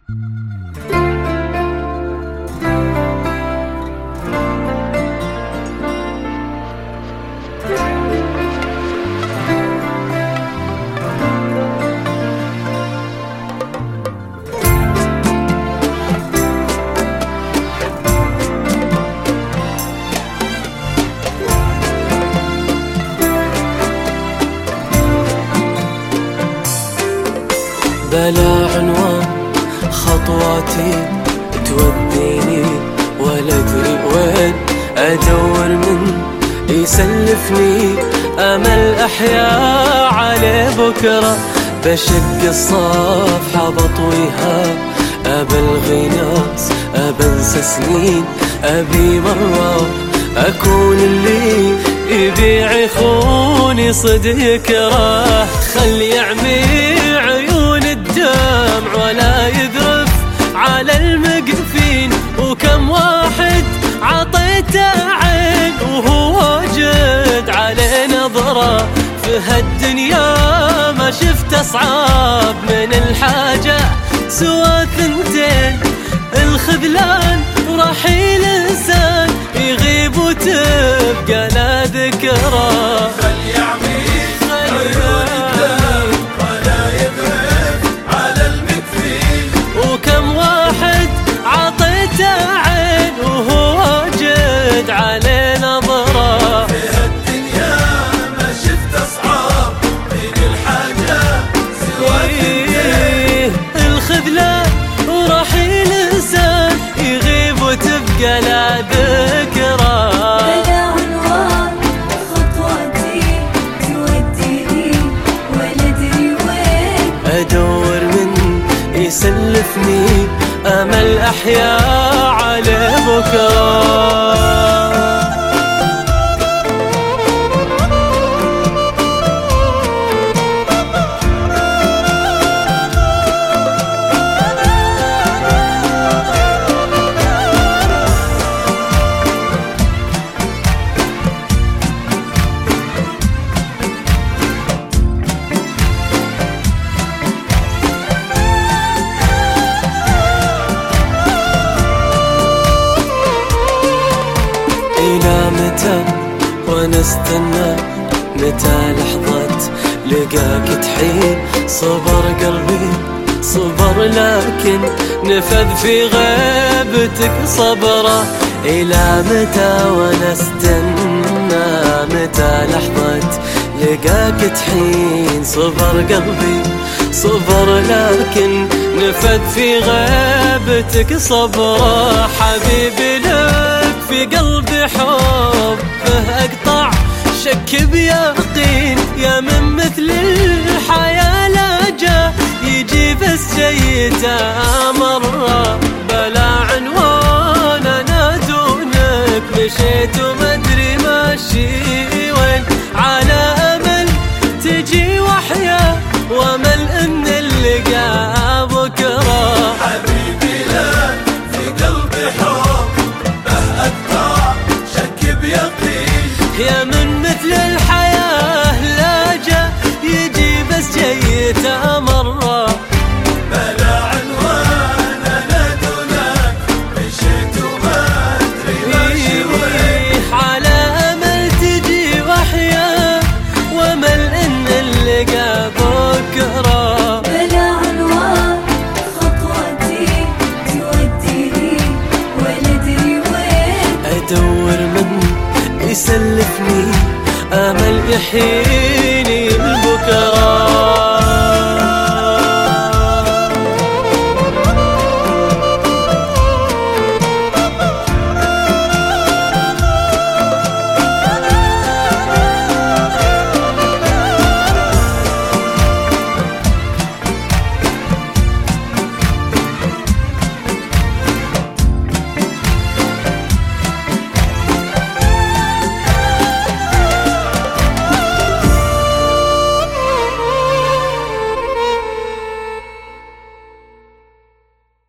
بلا عنوان خطواتي توديني ولا ادري وين ادور من يسلفني امل احيا عليه بكره. بشق الصفحه بطويها ابى الغي ناس ابى انسى سنين ابي مره اكون اللي يبيع يخوني صدق يكره. خلي يعمي عيون الدمع ولا يذرف على المقفين. وكم واحد عطيته عين وهو جد عليه نظرة. في هالدنيا ما شفت أصعب من الحاجة سوى ثنتين: الخذلان ورحيل إنسان يغيب وتبقى لا ذكرى. خلي يعمي عيون الدم ولا يذرف على المكفين. وكم واحد عطيته عين وهو جد عليه نظرة. في هالدنيا ما شفت أصعب من الحاجة سوى ثنتين: الخذلان ورحيل إنسان يغيب وتبقى لا ذكرى. بلا عنوان خطواتي توديني ولا ادري وين ادور من يسلفني امل احيا عليه بكره. إلى متى وانا استنى؟ متى لحظة لقاك تحين؟ صبر قلبي صبر لكن نفذ في غيبتك صبره. إلى متى وانا استنى؟ متى لحظة لقاك تحين؟ صبر قلبي صبر لكن نفذ في غيبتك صبره. حبيبي لك في قلبي حبه أقطع شك بيقين. يا من مثل الحياة لا جا يجي بس جيته مرة. بلا عنوان أنا دونك مشيت ومدري ماشي وين. على أمل تجي وحياة وأمل إن اللقاء بكرة. حبيبي لك في قلبي حبه أقطع شك بيقين. يا من مثل الحياة لا جا يجي بس جيته مرة. بلا عنوان أنا دونك مشيت وما أدري ماشي وين. على أمل تجي وحياة وأمل إن اللقاء بكرة. بلا عنوان خطواتي توديني ولا ادري وين أدور من يسلفني أمل يحيي